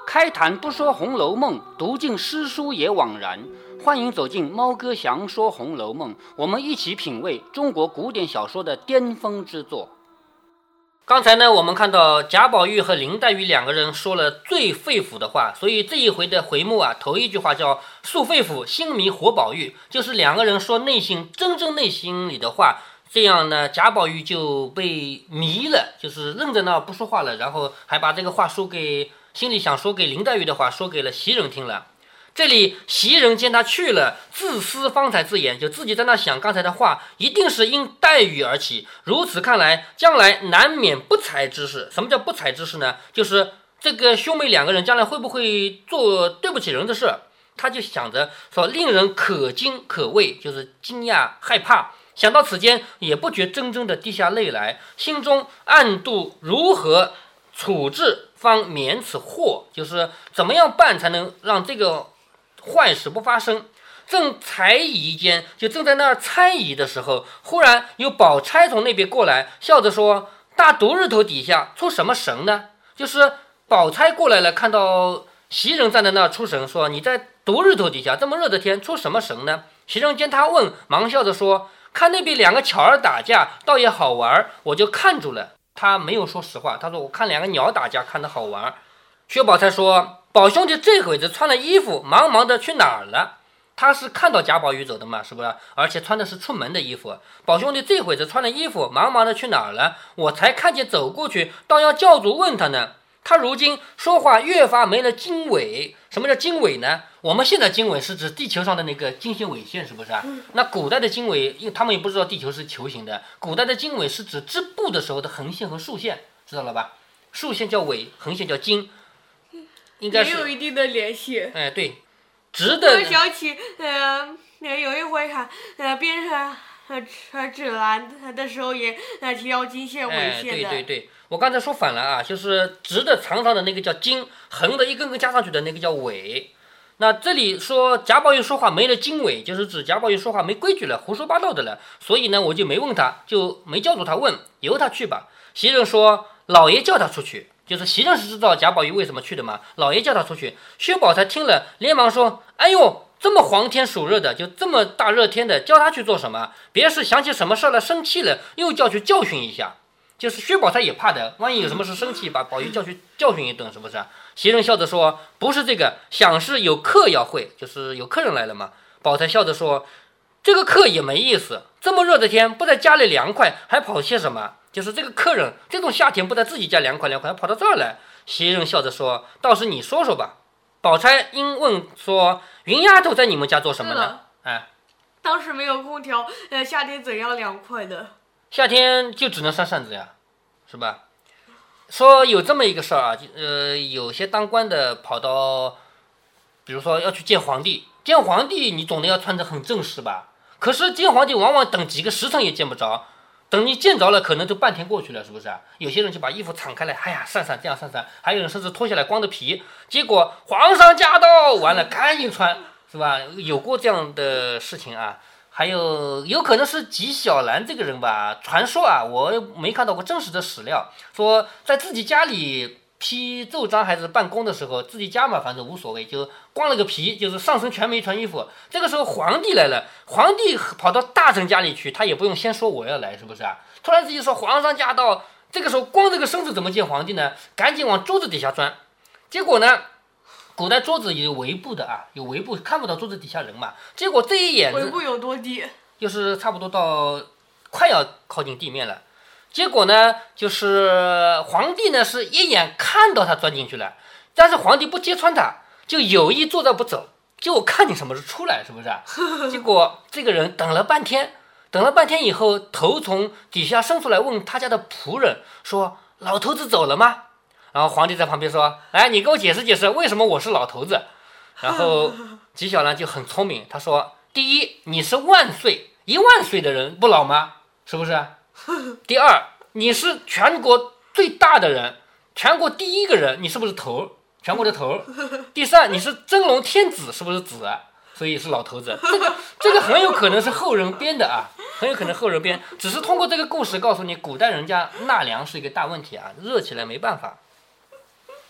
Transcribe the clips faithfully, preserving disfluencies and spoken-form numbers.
开坛不说《红楼梦》，读尽诗书也枉然。欢迎走进猫哥祥说《红楼梦》，我们一起品味中国古典小说的巅峰之作。刚才呢，我们看到贾宝玉和林黛玉两个人说了最肺腑的话，所以这一回的回目啊，头一句话叫“诉肺腑，心迷活宝玉”，就是两个人说内心真正内心里的话。这样呢，贾宝玉就被迷了，就是愣在那不说话了，然后还把这个话说给心里想说给林黛玉的话说给了袭人听了。这里袭人见他去了，自思方才自言，就自己在那想刚才的话一定是因黛玉而起，如此看来将来难免不才之事。什么叫不才之事呢？就是这个兄妹两个人将来会不会做对不起人的事，他就想着说令人可惊可畏，就是惊讶害怕，想到此间也不觉怔怔的滴下泪来，心中暗度如何处置方免此祸，就是怎么样办才能让这个坏事不发生。正猜疑间，就正在那儿猜疑的时候，忽然有宝钗从那边过来，笑着说：“大独日头底下出什么神呢？”就是宝钗过来了，看到袭人站在那儿出神，说：“你在独日头底下这么热的天出什么神呢？”袭人见他问，忙笑着说：“看那边两个巧儿打架，倒也好玩，我就看住了。”他没有说实话，他说：“我看两个鸟打架，看得好玩。”薛宝钗说：“宝兄弟这会子穿了衣服，忙忙的去哪儿了？”他是看到贾宝玉走的嘛，是不是？而且穿的是出门的衣服。宝兄弟这会子穿了衣服，忙忙的去哪儿了？我才看见走过去，倒要教主问他呢。他如今说话越发没了经纬。什么叫经纬呢？我们现在经纬是指地球上的那个经线纬线，是不是啊？那古代的经纬，因为他们也不知道地球是球形的，古代的经纬是指织布的时候的横线和竖线，知道了吧？竖线叫纬，横线叫经，应该是也有一定的联系。 哎，对，直的。 我想起，呃，有一回哈，呃，编上呃指南的时候也呃提到经线、纬线的。 哎，对对对。我刚才说反了啊，就是直的长长的那个叫经，横的一根根加上去的那个叫纬。那这里说贾宝玉说话没了经纬，就是指贾宝玉说话没规矩了，胡说八道的了。所以呢，我就没问他，就没叫住他问，由他去吧。袭人说：“老爷叫他出去。”就是袭人是知道贾宝玉为什么去的嘛，老爷叫他出去。薛宝钗听了，连忙说：“哎呦，这么黄天暑热的，就这么大热天的，叫他去做什么？别是想起什么事了，生气了，又叫去教训一下。”就是薛宝钗也怕的，万一有什么事生气，把宝玉叫去教训一顿，是不是啊？袭人笑着说：“不是这个，想是有客要会，就是有客人来了嘛。”宝钗笑着说：“这个客也没意思，这么热的天，不在家里凉快，还跑些什么？就是这个客人，这种夏天不在自己家凉快凉快，还跑到这儿来。”袭人笑着说：“倒是你说说吧。”宝钗因问说：“云丫头在你们家做什么呢？”哎， 当时没有空调，呃，夏天怎样凉快的？ 夏天就只能扇扇子呀，是吧？说有这么一个事儿啊，呃，有些当官的跑到，比如说要去见皇帝，见皇帝你总得要穿得很正式吧？可是见皇帝往往等几个时辰也见不着，等你见着了，可能都半天过去了，是不是啊？有些人就把衣服敞开来，哎呀，扇扇这样扇扇，还有人甚至脱下来光着皮，结果皇上驾到，完了赶紧穿，是吧？有过这样的事情啊。还有有可能是纪晓岚这个人吧，传说啊，我没看到过真实的史料，说在自己家里批奏章还是办公的时候，自己家嘛，反正无所谓，就光了个皮，就是上身全没穿衣服。这个时候皇帝来了，皇帝跑到大臣家里去，他也不用先说我要来，是不是啊？突然自己说皇上驾到，这个时候光这个身子怎么见皇帝呢？赶紧往桌子底下钻，结果呢？古代桌子有围布的啊，有围布看不到桌子底下人嘛。结果这一眼围布有多低？ 就是差不多到快要靠近地面了。结果呢，就是皇帝呢是一眼看到他钻进去了，但是皇帝不揭穿他，就有意坐着不走，就看你什么时候出来，是不是？结果这个人等了半天，等了半天以后，头从底下伸出来问他家的仆人说：“老头子走了吗？”然后皇帝在旁边说：“哎，你给我解释解释，为什么我是老头子？”然后纪晓岚就很聪明，他说：“第一，你是万岁，一万岁的人不老吗？是不是？第二，你是全国最大的人，全国第一个人，你是不是头？全国的头？第三，你是真龙天子，是不是子啊？所以是老头子。这个这个很有可能是后人编的啊，很有可能后人编，只是通过这个故事告诉你，古代人家纳凉是一个大问题啊，热起来没办法。”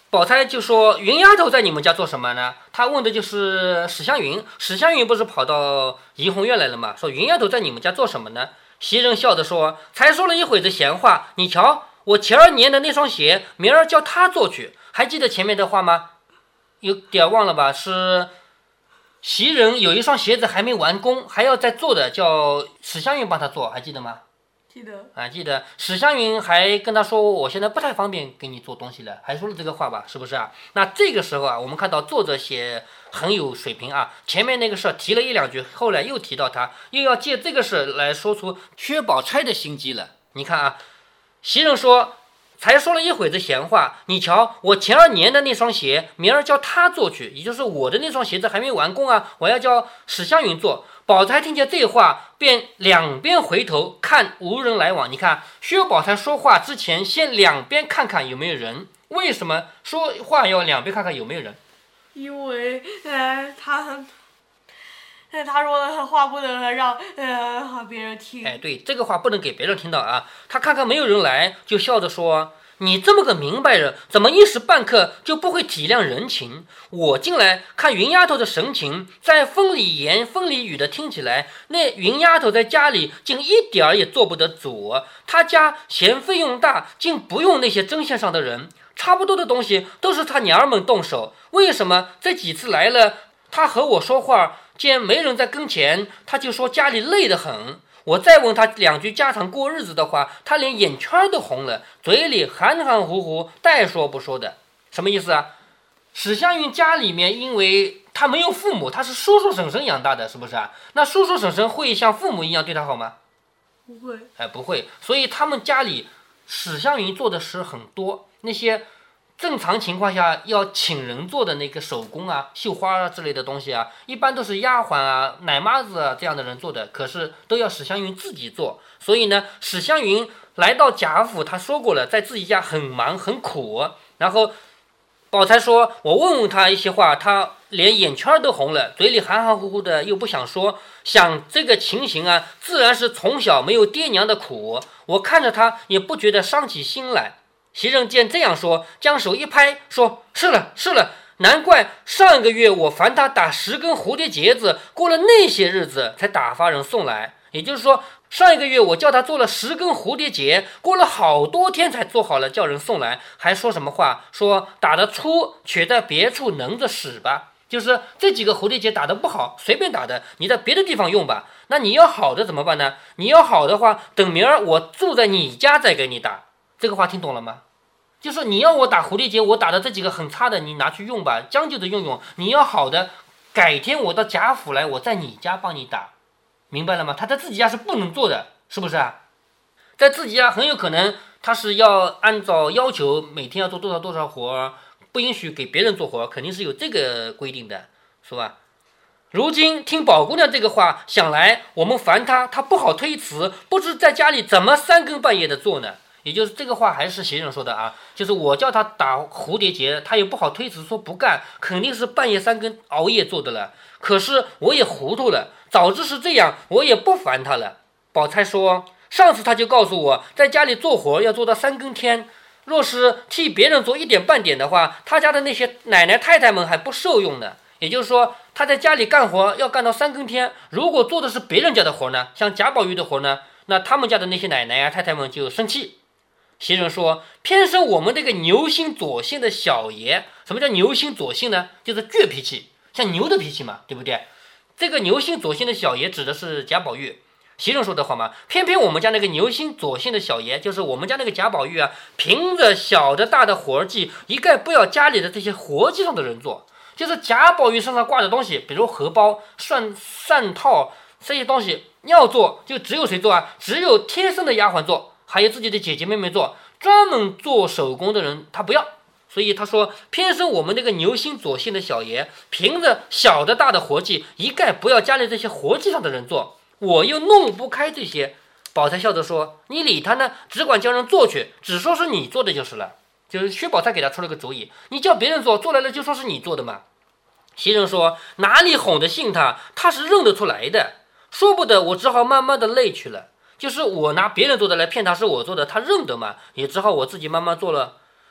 宝钗就说：“云丫头在你们家做什么呢？”他问的就是史湘云。史湘云不是跑到怡红院来了吗？说：“云丫头在你们家做什么呢？”袭人笑着说：“才说了一会子闲话，你瞧，我前儿年的那双鞋，明儿叫她做去。还记得前面的话吗？有点忘了吧？是袭人有一双鞋子还没完工，还要再做的，叫史湘云帮她做，还记得吗？” 记得啊，记得史湘云还跟他说：“我现在不太方便给你做东西了。”还说了这个话吧，是不是啊？那这个时候啊，我们看到作者写很有水平啊。前面那个事提了一两句，后来又提到他，又要借这个事来说出薛宝钗的心机了。你看啊，袭人说：“才说了一会子闲话，你瞧，我前儿年的那双鞋，明儿叫他做去，也就是我的那双鞋子还没完工啊，我要叫史湘云做。”宝钗听见这话，便两边回头看无人来往。你看，薛宝钗说话之前，先两边看看有没有人。为什么说话要两边看看有没有人？ 因为呃，他他说的话不能让呃别人听。 哎，对，这个话不能给别人听到啊。他看看没有人来，就笑着说：“你这么个明白人，怎么一时半刻就不会体谅人情？我进来看云丫头的神情，在风里言风里语的听起来，那云丫头在家里竟一点儿也做不得主。她家嫌费用大，竟不用那些针线上的人，差不多的东西都是她娘儿们动手。为什么这几次来了，她和我说话，见没人在跟前，她就说家里累得很。我再问他两句家常过日子的话，他连眼圈都红了，嘴里含含糊糊，带说不说的。什么意思啊？史湘云家里面，因为他没有父母，他是叔叔婶婶养大的，是不是啊？那叔叔婶婶会像父母一样对他好吗？ 不会， 哎，不会。所以他们家里史湘云做的事很多，那些正常情况下要请人做的那个手工啊、绣花啊之类的东西啊，一般都是丫鬟啊、奶妈子啊这样的人做的，可是都要史湘云自己做。所以呢，史湘云来到贾府，他说过了，在自己家很忙很苦。然后宝钗说：“我问问他一些话，他连眼圈都红了，嘴里含含糊糊的，又不想说。想这个情形啊，自然是从小没有爹娘的苦。我看着他也不觉得伤起心来。”袭人见这样说，将手一拍，说：“是了，是了，难怪上个月我烦他打十根蝴蝶结子，过了那些日子才打发人送来。也就是说，上一个月我叫他做了十根蝴蝶结，过了好多天才做好了，叫人送来。还说什么话？说打得粗，且在别处能着使吧。就是这几个蝴蝶结打得不好，随便打的，你在别的地方用吧。那你要好的怎么办呢？你要好的话，等明儿我住在你家再给你打。”这个话听懂了吗？就是你要我打蝴蝶结，我打的这几个很差的，你拿去用吧，将就着用用。你要好的，改天我到贾府来，我在你家帮你打，明白了吗？他在自己家是不能做的，是不是啊？在自己家很有可能他是要按照要求每天要做多少多少活，不允许给别人做活，肯定是有这个规定的，是吧？如今听宝姑娘这个话，想来我们烦她，她不好推辞，不知在家里怎么三更半夜的做呢？也就是这个话还是袭人说的啊，就是我叫他打蝴蝶结，他也不好推辞说不干，肯定是半夜三更熬夜做的了。可是我也糊涂了，早知是这样，我也不烦他了。宝钗说，上次他就告诉我，在家里做活要做到三更天，若是替别人做一点半点的话，他家的那些奶奶太太们还不受用呢。也就是说，他在家里干活要干到三更天，如果做的是别人家的活呢，像贾宝玉的活呢，那他们家的那些奶奶啊太太们就生气。袭人说，偏生我们这个牛心左性的小爷。什么叫牛心左性呢？就是倔脾气，像牛的脾气嘛，对不对？这个牛心左性的小爷指的是贾宝玉。袭人说的话嘛，偏偏我们家那个牛心左性的小爷，就是我们家那个贾宝玉啊，凭着小的大的活计，一概不要家里的这些活计上的人做。就是贾宝玉身上挂的东西，比如荷包、蒜蒜套这些东西要做，就只有谁做啊？只有贴身的丫鬟做，还有自己的姐姐妹妹做，专门做手工的人他不要。所以他说，偏生我们那个牛心左性的小爷，凭着小的大的活计，一概不要家里这些活计上的人做。我又弄不开这些。宝钗笑着说，你理他呢，只管叫人做去，只说是你做的就是了。就是薛宝钗给他出了个主意，你叫别人做，做来了就说是你做的嘛。袭人说，哪里哄得信他，他是认得出来的，说不得我只好慢慢的累去了。就是我拿别人做的来骗他是我做的，他认得嘛，也只好我自己慢慢做了。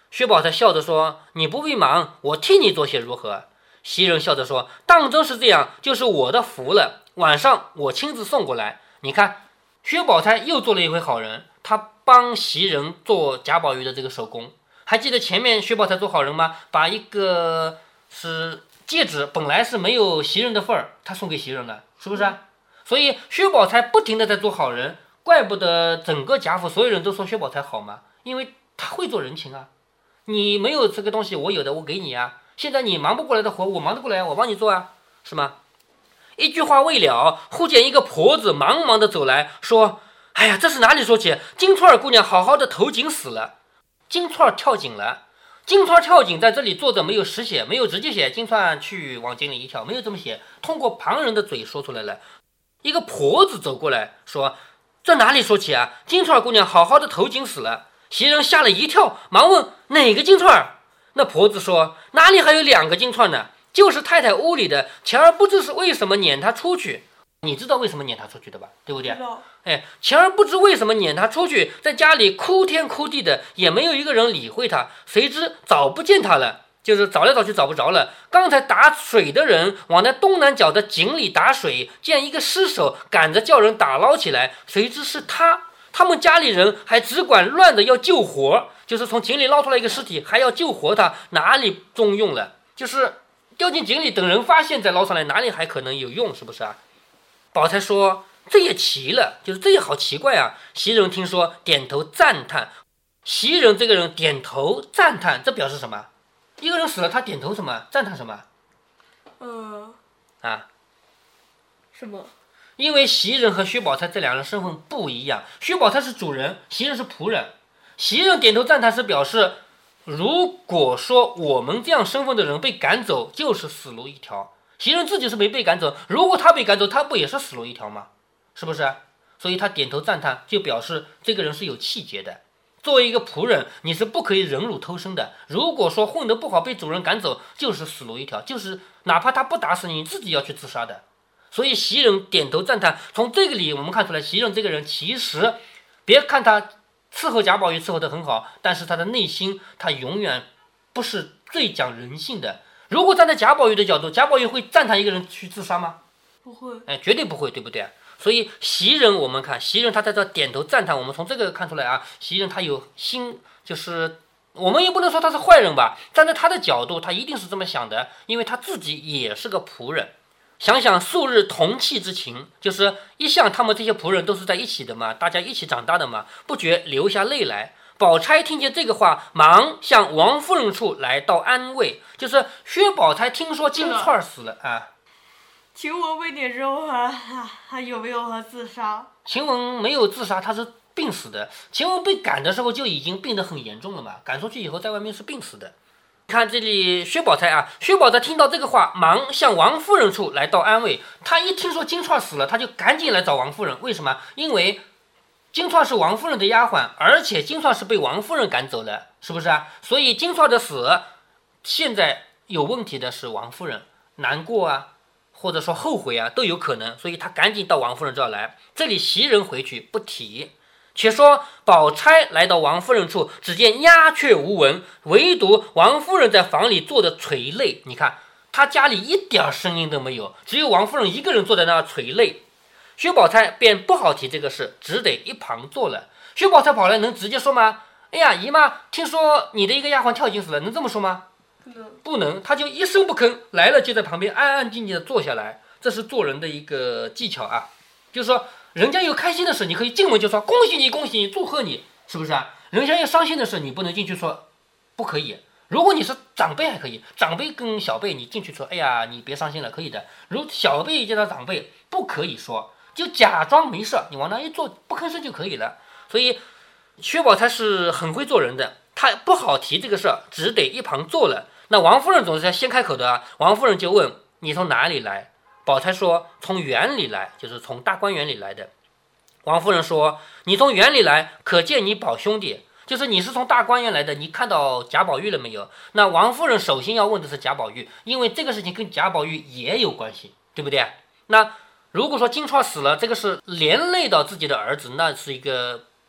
薛宝钗笑着说：“你不必忙，我替你做些如何？”袭人笑着说：“当真是这样，就是我的福了。晚上我亲自送过来。”你看，薛宝钗又做了一回好人，她帮袭人做贾宝玉的这个手工。还记得前面薛宝钗做好人吗？把一个是戒指，本来是没有袭人的份儿，她送给袭人了，是不是啊？所以薛宝钗不停的在做好人，怪不得整个贾府所有人都说薛宝钗好嘛，因为她会做人情啊。你没有这个东西，我有的，我给你啊。现在你忙不过来的活，我忙得过来，我帮你做啊，是吗？一句话未了，忽见一个婆子忙忙的走来，说：“哎呀，这是哪里说起？金钏儿姑娘好好的投井死了。”金钏儿跳井了，金钏儿跳井在这里作者没有实写，没有直接写金钏去往井里一跳，没有这么写，通过旁人的嘴说出来了。一个婆子走过来说：“这哪里说起啊？金钏儿姑娘好好的投井死了。”袭人吓了一跳，忙问：“哪个金钏儿？”那婆子说：“哪里还有两个金钏呢？就是太太屋里的，前儿不知是为什么撵她出去。”你知道为什么撵她出去的吧？对不对？哎，前儿不知为什么撵她出去，在家里哭天哭地的，也没有一个人理会她。谁知找不见她了，就是找来找去找不着了。刚才打水的人往那东南角的井里打水，见一个尸首，赶着叫人打捞起来，谁知是他。他们家里人还只管乱的要救活，就是从井里捞出来一个尸体，还要救活他，哪里中用了？就是掉进井里，等人发现再捞上来，哪里还可能有用？是不是啊？宝钗说：“这也奇了，就是这也好奇怪啊。”袭人听说，点头赞叹。袭人这个人点头赞叹，这表示什么？一个人死了，他点头什么？赞叹什么？ 嗯啊？ 什么？ 因为袭人和薛宝钗这两人身份不一样，薛宝钗是主人，袭人是仆人。袭人点头赞叹是表示，如果说我们这样身份的人被赶走，就是死路一条。袭人自己是没被赶走，如果他被赶走，他不也是死路一条吗？是不是？所以他点头赞叹，就表示这个人是有气节的。作为一个仆人，你是不可以忍辱偷生的。如果说混得不好，被主人赶走，就是死路一条，就是哪怕他不打死你，你自己要去自杀的。所以袭人点头赞叹，从这个里我们看出来，袭人这个人其实，别看他伺候贾宝玉伺候得很好，但是他的内心他永远不是最讲人性的。如果站在贾宝玉的角度，贾宝玉会赞叹一个人去自杀吗？ 不会， 哎，绝对不会，对不对？所以袭人，我们看袭人，他在这点头赞叹，我们从这个看出来啊，袭人他有心，就是我们也不能说他是坏人吧，站在他的角度，他一定是这么想的，因为他自己也是个仆人。想想素日同气之情，就是一向他们这些仆人都是在一起的嘛，大家一起长大的嘛，不觉流下泪来。宝钗听见这个话，忙向王夫人处来到安慰，就是薛宝钗听说金钏死了啊。 晴雯被撵之后还还有没有和自杀？ 晴雯没有自杀，她是病死的。晴雯被赶的时候就已经病得很严重了嘛，赶出去以后在外面是病死的。看这里薛宝钗啊，薛宝钗听到这个话，忙向王夫人处来到安慰。她一听说金钏死了，她就赶紧来找王夫人。为什么？因为金钏是王夫人的丫鬟，而且金钏是被王夫人赶走了，是不是啊？所以金钏的死，现在有问题的是王夫人，难过啊，或者说后悔啊，都有可能。所以她赶紧到王夫人这儿来。这里袭人回去不提。且说宝钗来到王夫人处，只见鸦雀无闻，唯独王夫人在房里坐着垂泪。你看她家里一点声音都没有，只有王夫人一个人坐在那儿垂泪。薛宝钗便不好提这个事，只得一旁坐了。薛宝钗跑来能直接说吗？哎呀姨妈，听说你的一个丫鬟跳井死了，能这么说吗？ 不能， 不能。她就一声不吭，来了就在旁边安安静静的坐下来。这是做人的一个技巧啊，就是说人家有开心的事，你可以进门就说恭喜你恭喜你祝贺你，是不是啊？人家有伤心的事，你不能进去说不可以。如果你是长辈还可以，长辈跟小辈你进去说哎呀你别伤心了，可以的。如小辈见到长辈不可以说，就假装没事，你往那一坐不吭声就可以了。所以薛宝钗是很会做人的，她不好提这个事，只得一旁坐了。那王夫人总是要先开口的啊，王夫人就问你从哪里来？宝钗说从园里来，就是从大观园里来的。王夫人说你从园里来，可见你宝兄弟，就是你是从大观园来的，你看到贾宝玉了没有？那王夫人首先要问的是贾宝玉，因为这个事情跟贾宝玉也有关系，对不对？那如果说金钏死了，这个是连累到自己的儿子，那是一个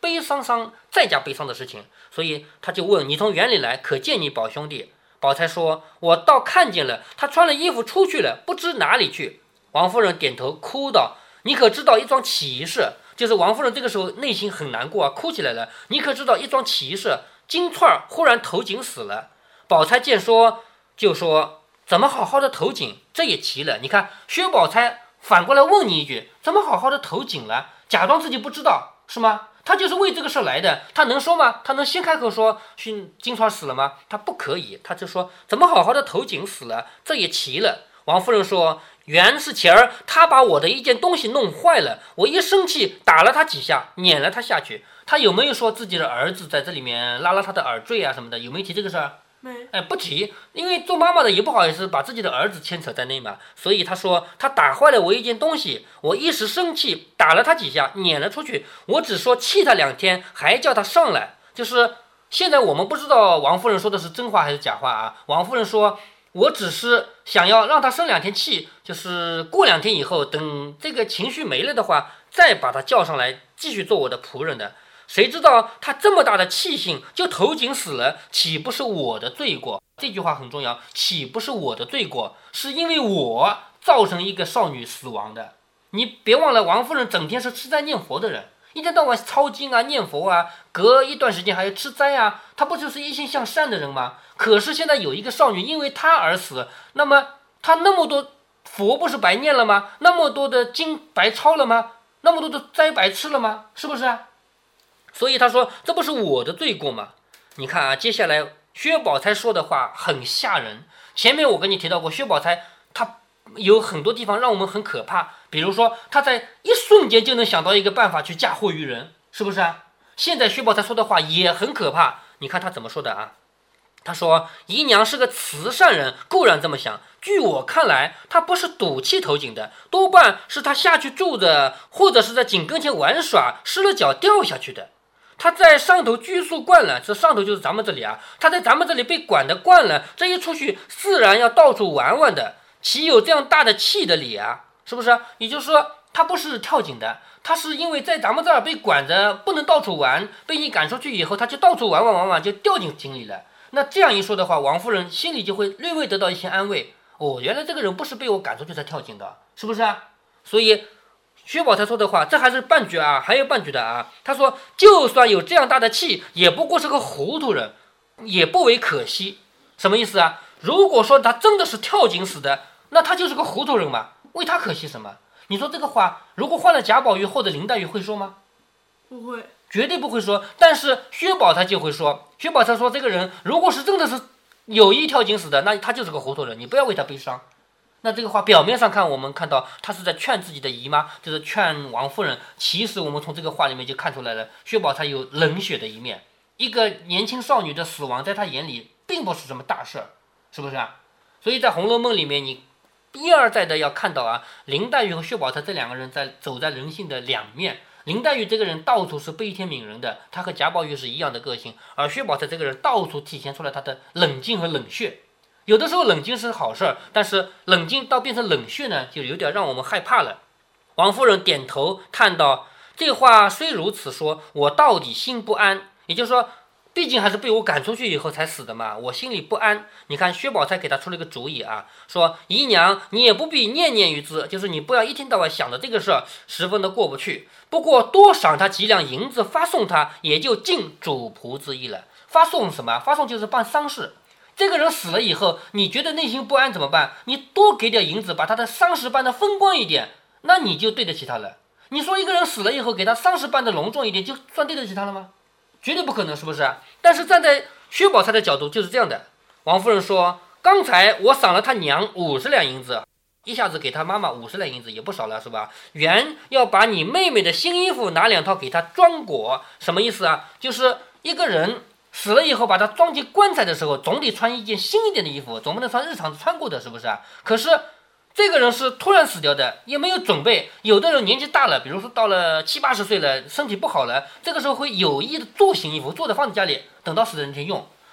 悲伤伤再加悲伤的事情，所以他就问：你从园里来，可见你宝兄弟？宝钗说：我倒看见了，他穿了衣服出去了，不知哪里去。王夫人点头哭道：你可知道一桩奇事？就是王夫人这个时候内心很难过啊，哭起来了。你可知道一桩奇事？金钏忽然投井死了。宝钗见说，就说：怎么好好的投井？这也奇了。你看薛宝钗反过来问你一句：怎么好好的投井了？假装自己不知道是吗？他就是为这个事来的，他能说吗？他能先开口说金钏死了吗？他不可以，他就说怎么好好的投井死了？这也奇了。王夫人说：原是前儿他把我的一件东西弄坏了，我一生气打了他几下，撵了他下去。他有没有说自己的儿子在这里面拉了他的耳坠啊什么的？有没有提这个事儿？ 没。 哎，不提，因为做妈妈的也不好意思把自己的儿子牵扯在内嘛，所以他说他打坏了我一件东西，我一时生气打了他几下，撵了出去。我只说气他两天，还叫他上来。就是现在我们不知道王夫人说的是真话还是假话啊。王夫人说：我只是想要让他生两天气，就是过两天以后，等这个情绪没了的话，再把他叫上来继续做我的仆人的。谁知道他这么大的气性就投井死了，岂不是我的罪过？这句话很重要，岂不是我的罪过？是因为我造成一个少女死亡的。你别忘了，王夫人整天是吃斋念佛的人，一天到晚抄经啊念佛啊，隔一段时间还要吃斋啊，她不就是一心向善的人吗？可是现在有一个少女因为她而死，那么她那么多佛不是白念了吗？那么多的经白抄了吗？那么多的斋白吃了吗？是不是啊？所以他说这不是我的罪过吗？你看啊，接下来薛宝钗说的话很吓人。前面我跟你提到过，薛宝钗她有很多地方让我们很可怕，比如说她在一瞬间就能想到一个办法去嫁祸于人，是不是啊？现在薛宝钗说的话也很可怕，你看她怎么说的啊？她说姨娘是个慈善人，固然这么想，据我看来她不是赌气投井的，多半是她下去住着，或者是在井跟前玩耍，失了脚掉下去的。他在上头拘束惯了，这上头就是咱们这里啊，他在咱们这里被管得惯了，这一出去自然要到处玩玩的，岂有这样大的气的理啊？是不是？也就是说他不是跳井的，他是因为在咱们这儿被管着不能到处玩，被你赶出去以后他就到处玩玩玩玩，就掉进井里了。那这样一说的话，王夫人心里就会略微得到一些安慰，哦，原来这个人不是被我赶出去才跳井的，是不是啊？所以薛宝钗说的话，这还是半句啊，还有半句的啊。他说就算有这样大的气，也不过是个糊涂人，也不为可惜。什么意思啊？如果说他真的是跳井死的，那他就是个糊涂人嘛，为他可惜什么？你说这个话如果换了贾宝玉或者林黛玉会说吗？ 不会， 绝对不会说。但是薛宝钗就会说，薛宝钗说这个人如果是真的是有意跳井死的，那他就是个糊涂人，你不要为他悲伤。那这个话表面上看，我们看到他是在劝自己的姨妈，就是劝王夫人。其实我们从这个话里面就看出来了，薛宝钗有冷血的一面。一个年轻少女的死亡，在她眼里并不是什么大事儿，是不是啊？所以在《红楼梦》里面，你一而再的要看到啊，林黛玉和薛宝钗这两个人在走在人性的两面。林黛玉这个人到处是悲天悯人的，她和贾宝玉是一样的个性，而薛宝钗这个人到处体现出来她的冷静和冷血。有的时候冷静是好事儿，但是冷静到变成冷血呢，就有点让我们害怕了。王夫人点头叹道：这话虽如此说，我到底心不安。也就是说，毕竟还是被我赶出去以后才死的嘛，我心里不安。你看薛宝钗给他出了一个主意啊，说姨娘你也不必念念于之，就是你不要一天到晚想着这个事儿，十分的过不去。不过多赏他几两银子发送他，也就尽主仆之意了。发送什么？发送就是办丧事。这个人死了以后，你觉得内心不安怎么办？你多给点银子，把他的丧事办得风光一点，那你就对得起他了。你说一个人死了以后，给他丧事办得隆重一点，就算对得起他了吗？绝对不可能，是不是？但是站在薛宝钗的角度就是这样的。王夫人说：刚才我赏了他娘五十两银子，一下子给他妈妈五十两银子也不少了，是吧？原要把你妹妹的新衣服拿两套给他装裹，什么意思啊？就是一个人死了以后，把他装进棺材的时候，总得穿一件新一点的衣服，总不能穿日常穿过的，是不是啊？可是这个人是突然死掉的，也没有准备。有的人年纪大了，比如说到了七八十岁了，身体不好了，这个时候会有意的做新衣服，做的放在家里，等到死的那天用。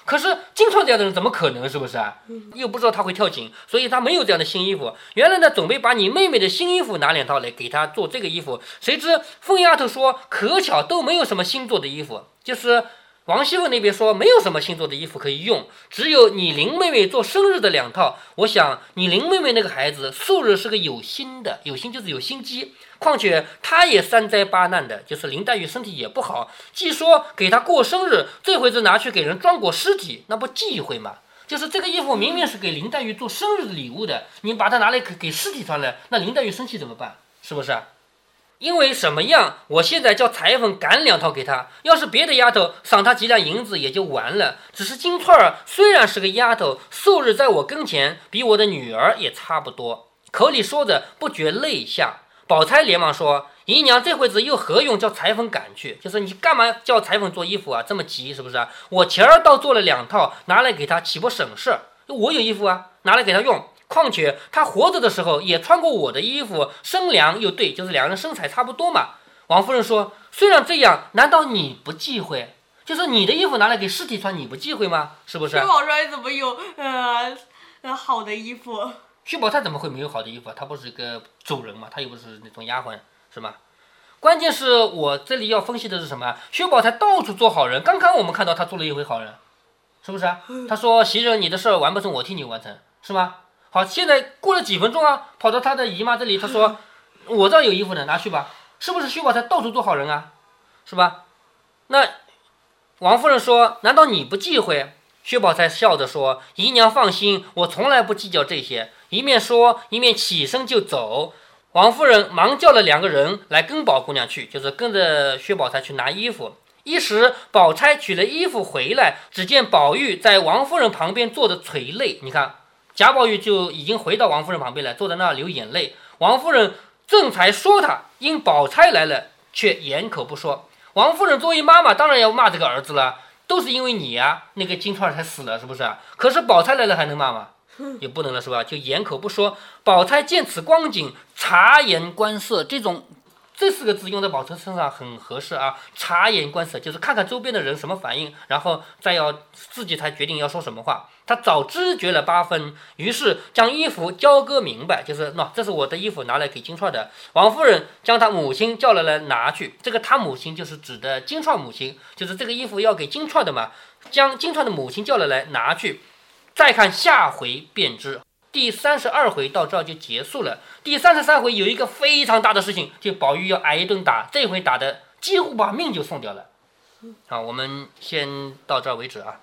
可是金钏这样的人怎么可能，是不是啊？又不知道他会跳井，所以他没有这样的新衣服。原来呢，准备把你妹妹的新衣服拿两套来给她做这个衣服，谁知凤丫头说可巧都没有什么新做的衣服，就是王熙凤那边说没有什么新做的衣服可以用，只有你林妹妹做生日的两套。我想你林妹妹那个孩子素日是个有心的，有心就是有心机，况且她也三灾八难的，就是林黛玉身体也不好，既说给她过生日，这回子拿去给人装裹尸体，那不忌讳吗？就是这个衣服明明是给林黛玉做生日的礼物的，你把它拿来给给尸体穿了，那林黛玉生气怎么办？是不是？因为什么样，我现在叫裁缝赶两套给他，要是别的丫头赏他几两银子也就完了。只是金钏儿虽然是个丫头，素日在我跟前比我的女儿也差不多，口里说着不觉泪下。宝钗连忙说：姨娘这会子又何用叫裁缝赶去？就是你干嘛叫裁缝做衣服啊？这么急是不是啊？我前儿倒做了两套，拿来给他岂不省事？我有衣服啊，拿来给他用。况且他活着的时候也穿过我的衣服，身量又对，就是两人身材差不多嘛。王夫人说：虽然这样，难道你不忌讳？就是你的衣服拿来给尸体穿，你不忌讳吗？是不是？ 薛宝钗怎么有呃呃好的衣服？ 薛宝钗怎么会没有好的衣服？她不是一个主人嘛，她又不是那种丫鬟，是吗？关键是我这里要分析的是什么？薛宝钗到处做好人，刚刚我们看到她做了一回好人，是不是啊？她说：袭人，你的事完不成，我替你完成，是吗？好，现在过了几分钟啊，跑到他的姨妈这里，他说：我这儿有衣服呢，拿去吧。是不是薛宝钗到处做好人啊？是吧？那王夫人说：难道你不忌讳？薛宝钗笑着说：姨娘放心，我从来不计较这些。一面说一面起身就走。王夫人忙叫了两个人来跟宝姑娘去，就是跟着薛宝钗去拿衣服。一时宝钗取了衣服回来，只见宝玉在王夫人旁边坐着垂泪。你看贾宝玉就已经回到王夫人旁边来，坐在那儿流眼泪。王夫人正才说他，因宝钗来了，却掩口不说。王夫人作为妈妈，当然要骂这个儿子了，都是因为你啊，那个金钏才死了，是不是？可是宝钗来了还能骂吗？也不能了，是吧？就掩口不说。宝钗见此光景，察言观色，这种这四个字用在宝钗身上很合适啊。察言观色就是看看周边的人什么反应，然后再要自己才决定要说什么话。他早知觉了八分，于是将衣服交割明白，就是喏，这是我的衣服，拿来给金钏的。王夫人将他母亲叫了来拿去，这个他母亲就是指的金钏母亲，就是这个衣服要给金钏的嘛，将金钏的母亲叫了来拿去。再看下回便知。第三十二回到这儿就结束了。第三十三回有一个非常大的事情，就宝玉要挨一顿打，这回打的几乎把命就送掉了。好，我们先到这儿为止啊。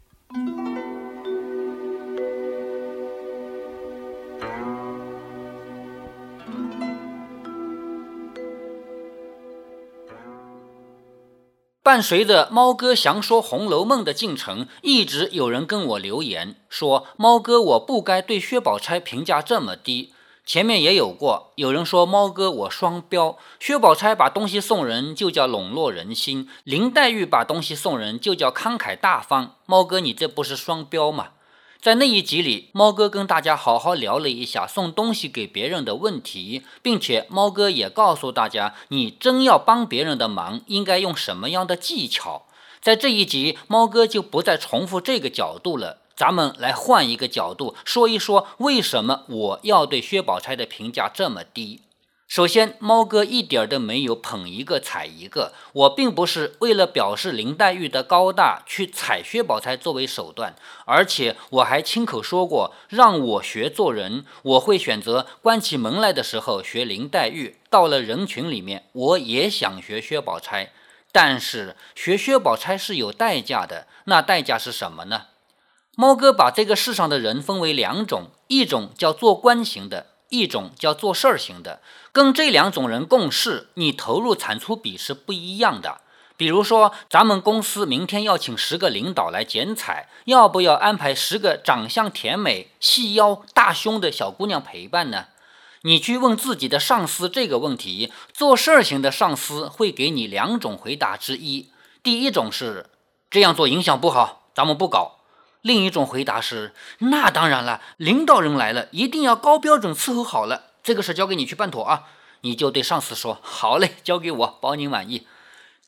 伴随着猫哥详说《红楼梦》的进程，一直有人跟我留言说，猫哥我不该对薛宝钗评价这么低。前面也有过，有人说猫哥我双标，薛宝钗把东西送人就叫笼络人心，林黛玉把东西送人就叫慷慨大方，猫哥你这不是双标吗？在那一集里，猫哥跟大家好好聊了一下送东西给别人的问题，并且猫哥也告诉大家，你真要帮别人的忙，应该用什么样的技巧。在这一集，猫哥就不再重复这个角度了，咱们来换一个角度说一说，为什么我要对薛宝钗的评价这么低。首先，猫哥一点都没有捧一个踩一个，我并不是为了表示林黛玉的高大去踩薛宝钗作为手段，而且我还亲口说过，让我学做人，我会选择关起门来的时候学林黛玉，到了人群里面我也想学薛宝钗，但是学薛宝钗是有代价的，那代价是什么呢？猫哥把这个世上的人分为两种，一种叫做官型的，一种叫做事儿型的，跟这两种人共事，你投入产出比是不一样的。比如说，咱们公司明天要请十个领导来剪彩，要不要安排十个长相甜美、细腰、大胸的小姑娘陪伴呢？你去问自己的上司这个问题，做事儿型的上司会给你两种回答之一。第一种是这样做影响不好，咱们不搞。另一种回答是，那当然了，领导人来了，一定要高标准伺候好了，这个事交给你去办妥啊。你就对上司说，好嘞，交给我，保你满意。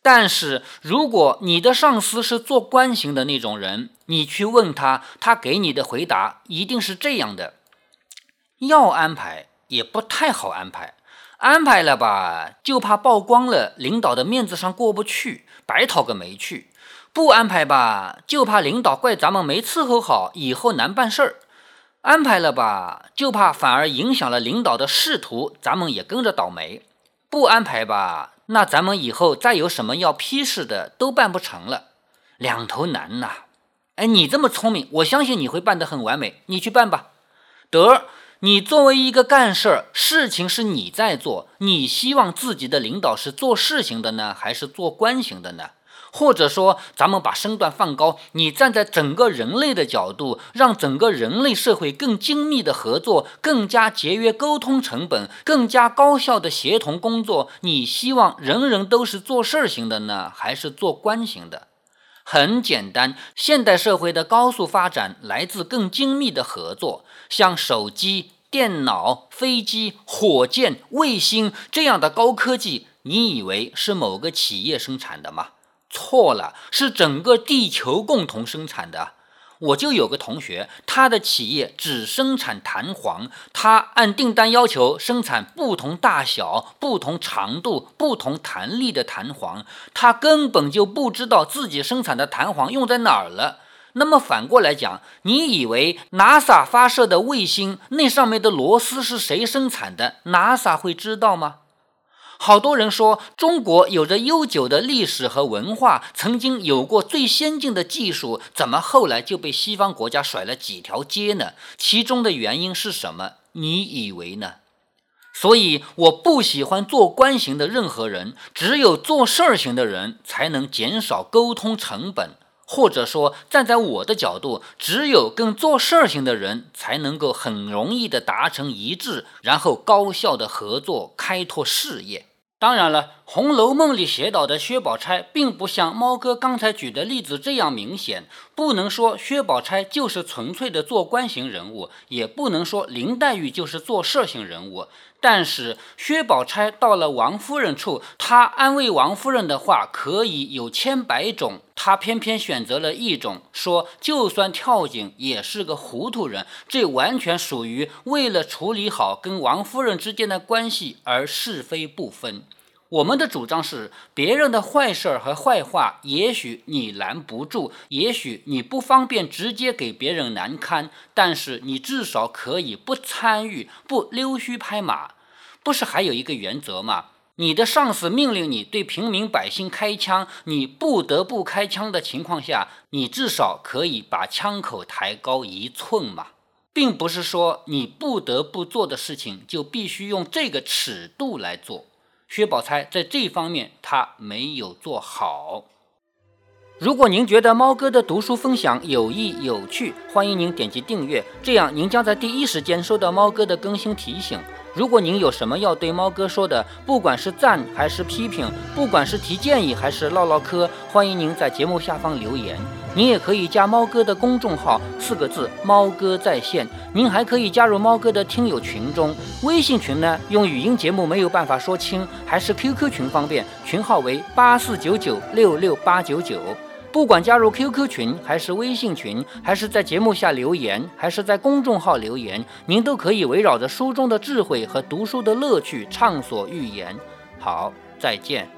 但是如果你的上司是做官型的那种人，你去问他，他给你的回答一定是这样的：要安排也不太好安排，安排了吧就怕曝光了，领导的面子上过不去，白讨个没趣；不安排吧就怕领导怪咱们没伺候好，以后难办事儿；安排了吧就怕反而影响了领导的仕途，咱们也跟着倒霉；不安排吧，那咱们以后再有什么要批示的都办不成了，两头难呐。哎，你这么聪明，我相信你会办得很完美，你去办吧。得，你作为一个干事儿，事情是你在做，你希望自己的领导是做事型的呢，还是做官型的呢？或者说咱们把身段放高，你站在整个人类的角度，让整个人类社会更精密的合作，更加节约沟通成本，更加高效的协同工作，你希望人人都是做事型的呢，还是做官型的？很简单，现代社会的高速发展来自更精密的合作，像手机、电脑、飞机、火箭、卫星这样的高科技，你以为是某个企业生产的吗？错了，是整个地球共同生产的。我就有个同学，他的企业只生产弹簧，他按订单要求生产不同大小、不同长度、不同弹力的弹簧，他根本就不知道自己生产的弹簧用在哪儿了。那么反过来讲，你以为 NASA 发射的卫星那上面的螺丝是谁生产的， NASA 会知道吗？好多人说中国有着悠久的历史和文化，曾经有过最先进的技术，怎么后来就被西方国家甩了几条街呢？其中的原因是什么？你以为呢？所以我不喜欢做官型的任何人，只有做事儿型的人才能减少沟通成本，或者说站在我的角度，只有跟做事儿型的人才能够很容易的达成一致，然后高效的合作开拓事业。当然了，《红楼梦》里写到的薛宝钗并不像猫哥刚才举的例子这样明显，不能说薛宝钗就是纯粹的做官型人物，也不能说林黛玉就是做事型人物。但是薛宝钗到了王夫人处，她安慰王夫人的话可以有千百种，她偏偏选择了一种，说就算跳井也是个糊涂人，这完全属于为了处理好跟王夫人之间的关系而是非不分。我们的主张是，别人的坏事和坏话也许你拦不住，也许你不方便直接给别人难堪，但是你至少可以不参与，不溜须拍马。不是还有一个原则吗？你的上司命令你对平民百姓开枪，你不得不开枪的情况下，你至少可以把枪口抬高一寸嘛，并不是说你不得不做的事情就必须用这个尺度来做。薛宝钗在这方面她没有做好。如果您觉得猫哥的读书分享有益有趣，欢迎您点击订阅，这样您将在第一时间收到猫哥的更新提醒。如果您有什么要对猫哥说的，不管是赞还是批评，不管是提建议还是唠唠嗑，欢迎您在节目下方留言。您也可以加猫哥的公众号，四个字猫哥在线。您还可以加入猫哥的听友群中，微信群呢用语音节目没有办法说清，还是 Q Q 群方便，群号为八四九九六六八九九。不管加入 Q Q 群还是微信群，还是在节目下留言，还是在公众号留言，您都可以围绕着书中的智慧和读书的乐趣畅所欲言。好，再见。